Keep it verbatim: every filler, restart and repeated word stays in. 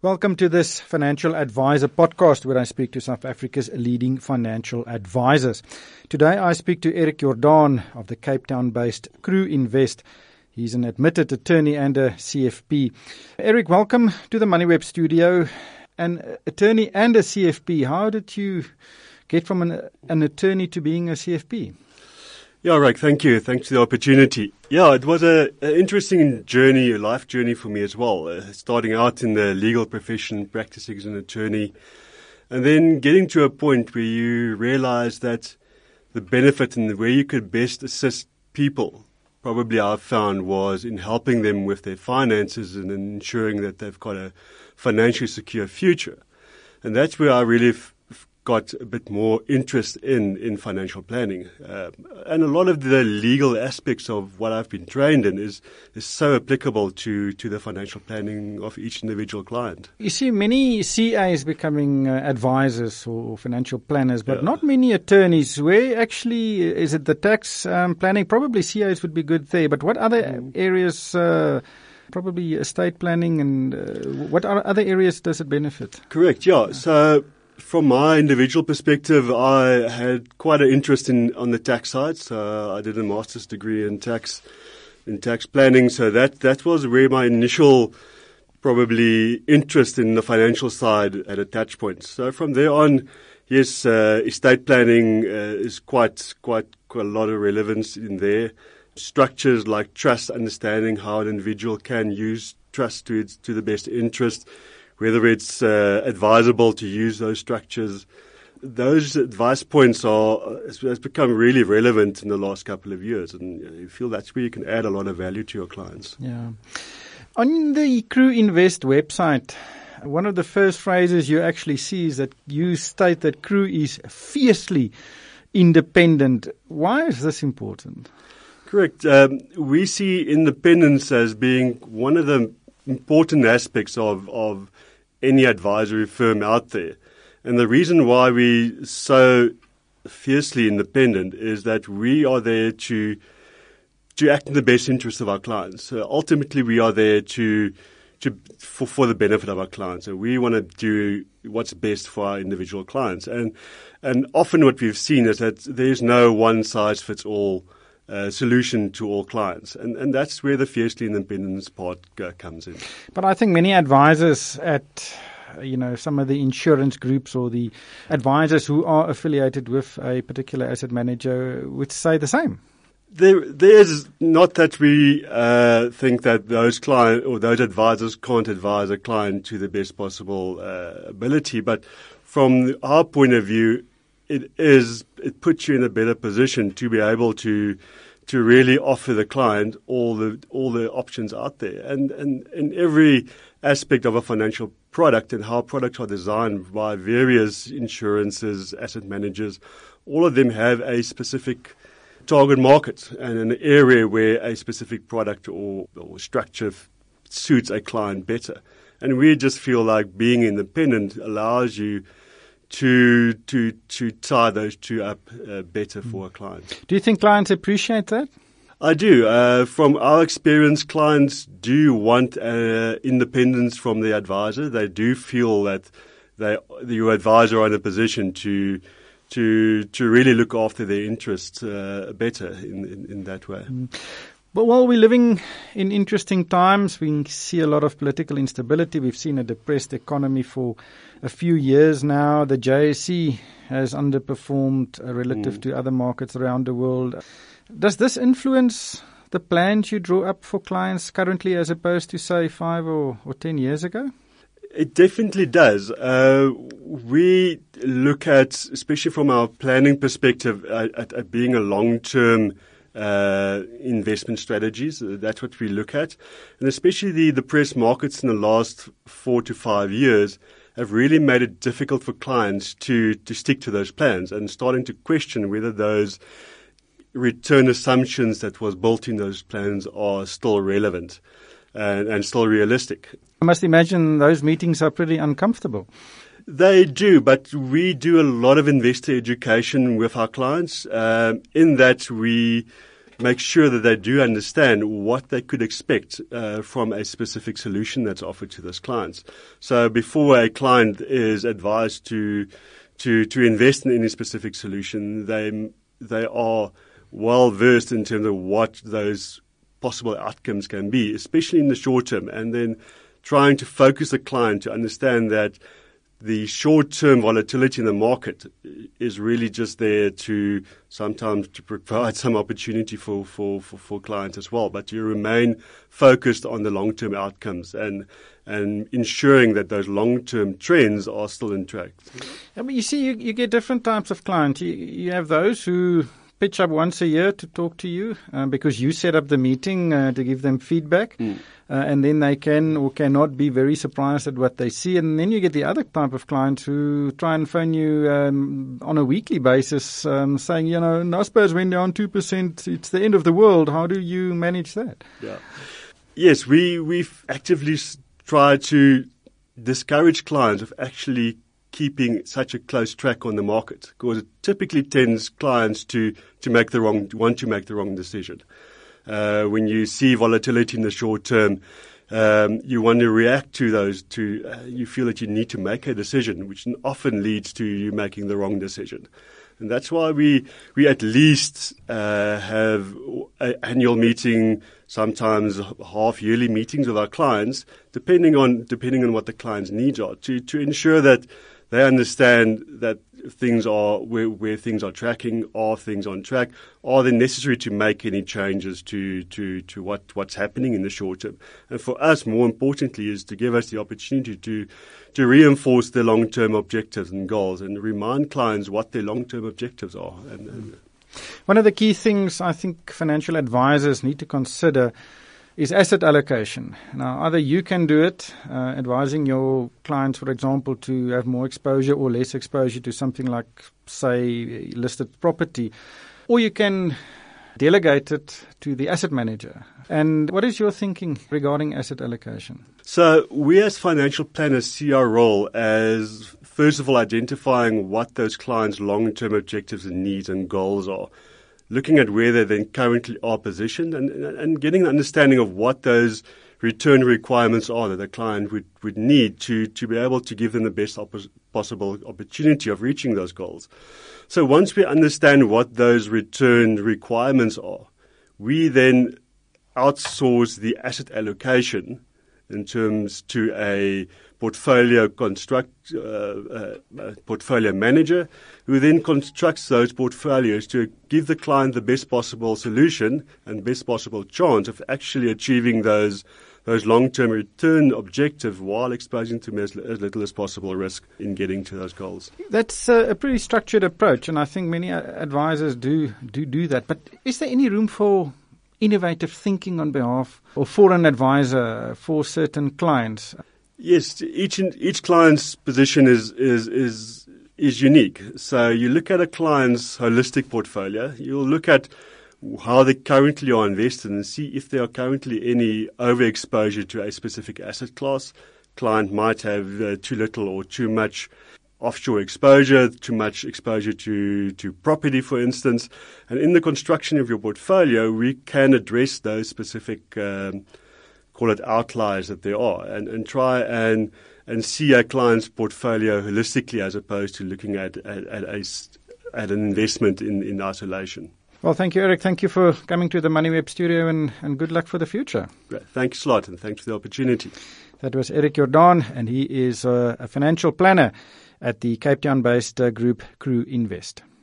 Welcome to this Financial Advisor podcast where I speak to South Africa's leading financial advisors. Today I speak to Eric Jordan of the Cape Town-based Crew Invest. He's an admitted attorney and a C F P. Eric, welcome to the MoneyWeb studio. An attorney and a C F P, how did you get from an, an attorney to being a C F P? Yeah, Rick, thank you. Thanks for the opportunity. Yeah, it was a, a interesting journey, a life journey for me as well. Uh, starting out in the legal profession, practicing as an attorney, and then getting to a point where you realize that the benefit and where you could best assist people, probably I've found, was in helping them with their finances and ensuring that they've got a financially secure future. And that's where I really f- got a bit more interest in, in financial planning. Uh, and a lot of the legal aspects of what I've been trained in is, is so applicable to, to the financial planning of each individual client. You see many C As becoming uh, advisors or financial planners, but Yeah. not many attorneys. Where actually is it the tax um, planning? Probably C As would be good there, but what other mm. areas, uh, probably estate planning, and uh, what other areas does it benefit? Correct, yeah. So from my individual perspective, I had quite an interest in on the tax side. So I did a master's degree in tax in tax planning. So that, that was where my initial probably interest in the financial side had a touch point. So from there on, yes, uh, estate planning uh, is quite, quite quite a lot of relevance in there. Structures like trust, understanding how an individual can use trust to its, to the best interest, whether it's uh, advisable to use those structures. Those advice points are has become really relevant in the last couple of years, and you feel that's where you can add a lot of value to your clients. Yeah. On the Crew Invest website, one of the first phrases you actually see is that you state that Crew is fiercely independent. Why is this important? Correct. Um, we see independence as being one of the important aspects of, of any advisory firm out there. And the reason why we're so fiercely independent is that we are there to to act in the best interest of our clients. So ultimately, we are there to to for, for the benefit of our clients. So we want to do what's best for our individual clients. And and often what we've seen is that there's no one-size-fits-all Uh, solution to all clients. And, and that's where the fiercely independence part uh, comes in. But I think many advisors at, you know, some of the insurance groups or the advisors who are affiliated with a particular asset manager would say the same. There, there's not that we uh, think that those client or those advisors can't advise a client to the best possible uh, ability, but from our point of view, It is. It puts you in a better position to be able to to really offer the client all the all the options out there, and and in every aspect of a financial product and how products are designed by various insurances, asset managers, all of them have a specific target market and an area where a specific product or, or structure suits a client better. And we just feel like being independent allows you to to to tie those two up uh, better for a client. Do you think clients appreciate that? I do. Uh, from our experience, clients do want uh, independence from the advisor. They do feel that they, your advisor are in a position to to to really look after their interests uh, better in, in, in that way. Mm. But while we're living in interesting times, we see a lot of political instability. We've seen a depressed economy for a few years now. The J S E has underperformed uh, relative mm. to other markets around the world. Does this influence the plans you draw up for clients currently as opposed to, say, five or, or ten years ago? It definitely does. Uh, we look at, especially from our planning perspective, at, at, at being a long-term Uh, investment strategies. That's what we look at. And especially the depressed markets in the last four to five years have really made it difficult for clients to, to stick to those plans and starting to question whether those return assumptions that was built in those plans are still relevant and, and still realistic. I must imagine those meetings are pretty uncomfortable. They do, but we do a lot of investor education with our clients, um, in that we make sure that they do understand what they could expect uh, from a specific solution that's offered to those clients. So before a client is advised to to to invest in any specific solution, they they are well versed in terms of what those possible outcomes can be, especially in the short term, and then trying to focus the client to understand that the short-term volatility in the market is really just there to sometimes to provide some opportunity for, for, for, for clients as well. But you remain focused on the long-term outcomes and and ensuring that those long-term trends are still in track. I mean, you see, you, you get different types of clients. You, you have those who pitch up once a year to talk to you uh, because you set up the meeting uh, to give them feedback. Mm. Uh, and then they can or cannot be very surprised at what they see. And then you get the other type of clients who try and phone you um, on a weekly basis um, saying, you know, Naspers went down two percent. It's the end of the world. How do you manage that? Yeah. Yes, we, we've actively tried to discourage clients of actually keeping such a close track on the market, because it typically tends clients to, to make the wrong, want to make the wrong decision. Uh, when you see volatility in the short term, um, you want to react to those. To uh, you feel that you need to make a decision, which often leads to you making the wrong decision, and that's why we we at least uh, have an annual meeting, sometimes half yearly meetings with our clients, depending on depending on what the client's needs are, to to ensure that they understand that things are where, where things are tracking, are things on track, are they necessary to make any changes to, to, to what, what's happening in the short term. And for us, more importantly, is to give us the opportunity to, to reinforce their long-term objectives and goals and remind clients what their long-term objectives are. And, and One of the key things I think financial advisors need to consider is asset allocation. Now, either you can do it, uh, advising your clients, for example, to have more exposure or less exposure to something like, say, listed property, or you can delegate it to the asset manager. And what is your thinking regarding asset allocation? So we as financial planners see our role as, first of all, identifying what those clients' long-term objectives and needs and goals are, looking at where they then currently are positioned and, and getting an understanding of what those return requirements are that the client would, would need to, to be able to give them the best op- possible opportunity of reaching those goals. So once we understand what those return requirements are, we then outsource the asset allocation in terms to a portfolio construct, uh, uh, portfolio manager, who then constructs those portfolios to give the client the best possible solution and best possible chance of actually achieving those those long-term return objectives while exposing to as, as little as possible risk in getting to those goals. That's a, a pretty structured approach, and I think many advisors do do do that. But is there any room for innovative thinking on behalf or for an advisor for certain clients? Yes, each each client's position is is is is unique. So you look at a client's holistic portfolio. You'll look at how they currently are invested and see if there are currently any overexposure to a specific asset class. Client might have uh, too little or too much offshore exposure, too much exposure to, to property, for instance. And in the construction of your portfolio, we can address those specific, um, call it outliers that there are, and, and try and and see a client's portfolio holistically as opposed to looking at at, at, a, at an investment in, in isolation. Well, thank you, Eric. Thank you for coming to the MoneyWeb studio, and, and good luck for the future. Great. Thanks a lot, and thanks for the opportunity. That was Eric Jordan, and he is a, a financial planner at the Cape Town-based uh, group Crew Invest.